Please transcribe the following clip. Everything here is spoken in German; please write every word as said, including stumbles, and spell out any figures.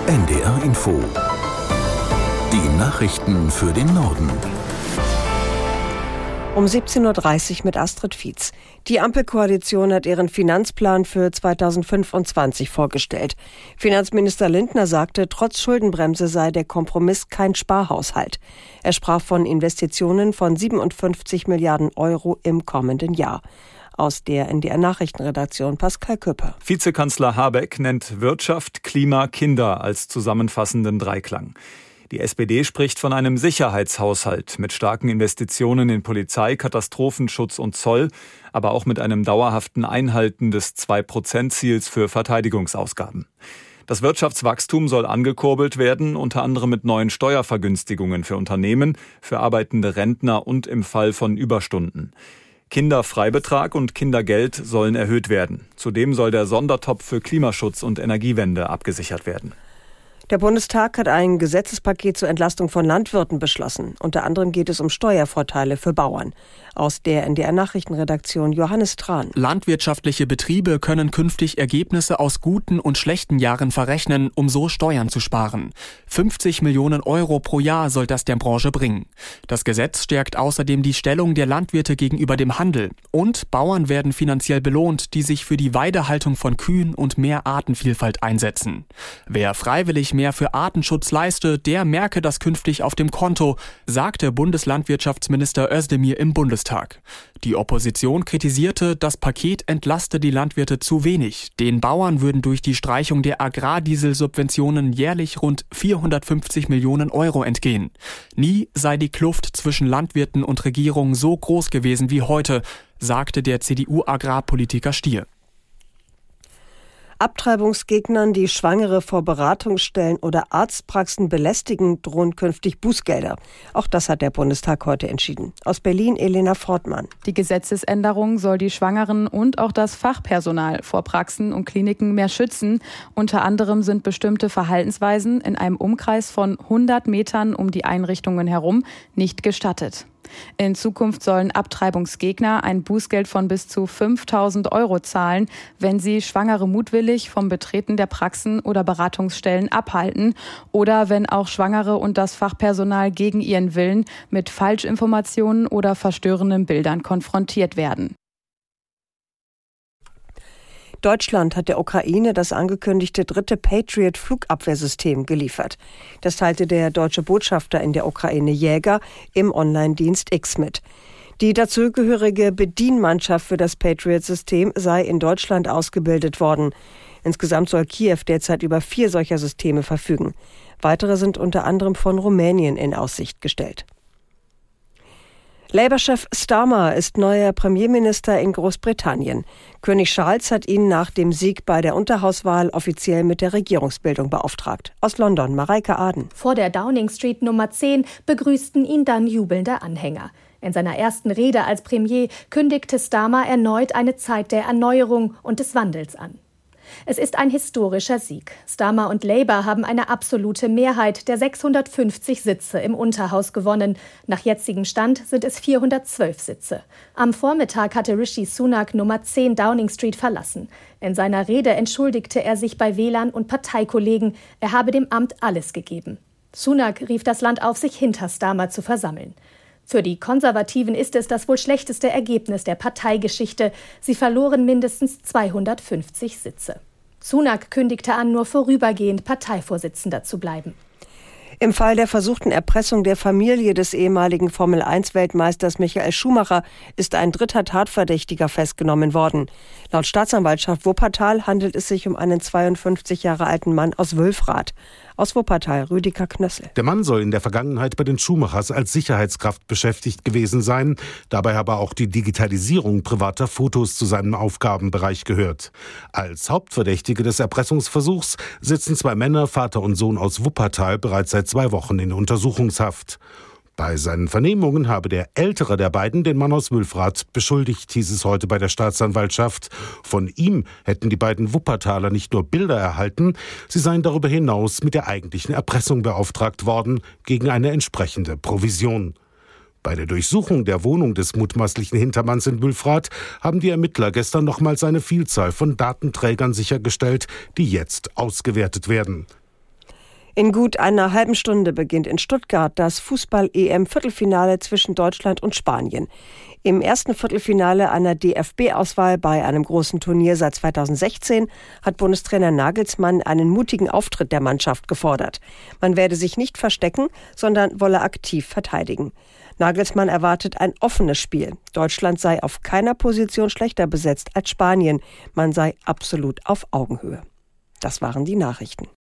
N D R Info. Die Nachrichten für den Norden. Um siebzehn Uhr dreißig mit Astrid Fietz. Die Ampelkoalition hat ihren Finanzplan für zweitausendfünfundzwanzig vorgestellt. Finanzminister Lindner sagte, trotz Schuldenbremse sei der Kompromiss kein Sparhaushalt. Er sprach von Investitionen von siebenundfünfzig Milliarden Euro im kommenden Jahr. Aus der N D R-Nachrichtenredaktion Pascal Köpper. Vizekanzler Habeck nennt Wirtschaft, Klima, Kinder als zusammenfassenden Dreiklang. Die S P D spricht von einem Sicherheitshaushalt mit starken Investitionen in Polizei, Katastrophenschutz und Zoll, aber auch mit einem dauerhaften Einhalten des zwei Prozent Ziels für Verteidigungsausgaben. Das Wirtschaftswachstum soll angekurbelt werden, unter anderem mit neuen Steuervergünstigungen für Unternehmen, für arbeitende Rentner und im Fall von Überstunden. Kinderfreibetrag und Kindergeld sollen erhöht werden. Zudem soll der Sondertopf für Klimaschutz und Energiewende abgesichert werden. Der Bundestag hat ein Gesetzespaket zur Entlastung von Landwirten beschlossen. Unter anderem geht es um Steuervorteile für Bauern. Aus der N D R-Nachrichtenredaktion Johannes Tran. Landwirtschaftliche Betriebe können künftig Ergebnisse aus guten und schlechten Jahren verrechnen, um so Steuern zu sparen. fünfzig Millionen Euro pro Jahr soll das der Branche bringen. Das Gesetz stärkt außerdem die Stellung der Landwirte gegenüber dem Handel. Und Bauern werden finanziell belohnt, die sich für die Weidehaltung von Kühen und mehr Artenvielfalt einsetzen. Wer freiwillig mehr für Artenschutz leiste, der merke das künftig auf dem Konto, sagte Bundeslandwirtschaftsminister Özdemir im Bundestag. Die Opposition kritisierte, das Paket entlaste die Landwirte zu wenig. Den Bauern würden durch die Streichung der Agrardieselsubventionen jährlich rund vierhundertfünfzig Millionen Euro entgehen. Nie sei die Kluft zwischen Landwirten und Regierung so groß gewesen wie heute, sagte der C D U-Agrarpolitiker Stier. Abtreibungsgegnern, die Schwangere vor Beratungsstellen oder Arztpraxen belästigen, drohen künftig Bußgelder. Auch das hat der Bundestag heute entschieden. Aus Berlin Elena Fortmann. Die Gesetzesänderung soll die Schwangeren und auch das Fachpersonal vor Praxen und Kliniken mehr schützen. Unter anderem sind bestimmte Verhaltensweisen in einem Umkreis von hundert Metern um die Einrichtungen herum nicht gestattet. In Zukunft sollen Abtreibungsgegner ein Bußgeld von bis zu fünftausend Euro zahlen, wenn sie Schwangere mutwillig vom Betreten der Praxen oder Beratungsstellen abhalten oder wenn auch Schwangere und das Fachpersonal gegen ihren Willen mit Falschinformationen oder verstörenden Bildern konfrontiert werden. Deutschland hat der Ukraine das angekündigte dritte Patriot-Flugabwehrsystem geliefert. Das teilte der deutsche Botschafter in der Ukraine Jäger im Online-Dienst X mit. Die dazugehörige Bedienmannschaft für das Patriot-System sei in Deutschland ausgebildet worden. Insgesamt soll Kiew derzeit über vier solcher Systeme verfügen. Weitere sind unter anderem von Rumänien in Aussicht gestellt. Labour-Chef Starmer ist neuer Premierminister in Großbritannien. König Charles hat ihn nach dem Sieg bei der Unterhauswahl offiziell mit der Regierungsbildung beauftragt. Aus London, Mareike Aden. Vor der Downing Street Nummer zehn begrüßten ihn dann jubelnde Anhänger. In seiner ersten Rede als Premier kündigte Starmer erneut eine Zeit der Erneuerung und des Wandels an. Es ist ein historischer Sieg. Starmer und Labour haben eine absolute Mehrheit der sechshundertfünfzig Sitze im Unterhaus gewonnen. Nach jetzigem Stand sind es vierhundertzwölf Sitze. Am Vormittag hatte Rishi Sunak Nummer zehn Downing Street verlassen. In seiner Rede entschuldigte er sich bei Wählern und Parteikollegen. Er habe dem Amt alles gegeben. Sunak rief das Land auf, sich hinter Starmer zu versammeln. Für die Konservativen ist es das wohl schlechteste Ergebnis der Parteigeschichte. Sie verloren mindestens zweihundertfünfzig Sitze. Sunak kündigte an, nur vorübergehend Parteivorsitzender zu bleiben. Im Fall der versuchten Erpressung der Familie des ehemaligen Formel eins Weltmeisters Michael Schumacher ist ein dritter Tatverdächtiger festgenommen worden. Laut Staatsanwaltschaft Wuppertal handelt es sich um einen zweiundfünfzig Jahre alten Mann aus Wülfrath. Aus Wuppertal, Rüdiger Knössel. Der Mann soll in der Vergangenheit bei den Schumachers als Sicherheitskraft beschäftigt gewesen sein. Dabei habe auch die Digitalisierung privater Fotos zu seinem Aufgabenbereich gehört. Als Hauptverdächtige des Erpressungsversuchs sitzen zwei Männer, Vater und Sohn aus Wuppertal, bereits seit zwei Wochen in Untersuchungshaft. Bei seinen Vernehmungen habe der ältere der beiden den Mann aus Wülfrath beschuldigt, hieß es heute bei der Staatsanwaltschaft. Von ihm hätten die beiden Wuppertaler nicht nur Bilder erhalten, sie seien darüber hinaus mit der eigentlichen Erpressung beauftragt worden, gegen eine entsprechende Provision. Bei der Durchsuchung der Wohnung des mutmaßlichen Hintermanns in Wülfrath haben die Ermittler gestern nochmals eine Vielzahl von Datenträgern sichergestellt, die jetzt ausgewertet werden. In gut einer halben Stunde beginnt in Stuttgart das Fußball-E M-Viertelfinale zwischen Deutschland und Spanien. Im ersten Viertelfinale einer D F B-Auswahl bei einem großen Turnier seit zweitausendsechzehn hat Bundestrainer Nagelsmann einen mutigen Auftritt der Mannschaft gefordert. Man werde sich nicht verstecken, sondern wolle aktiv verteidigen. Nagelsmann erwartet ein offenes Spiel. Deutschland sei auf keiner Position schlechter besetzt als Spanien. Man sei absolut auf Augenhöhe. Das waren die Nachrichten.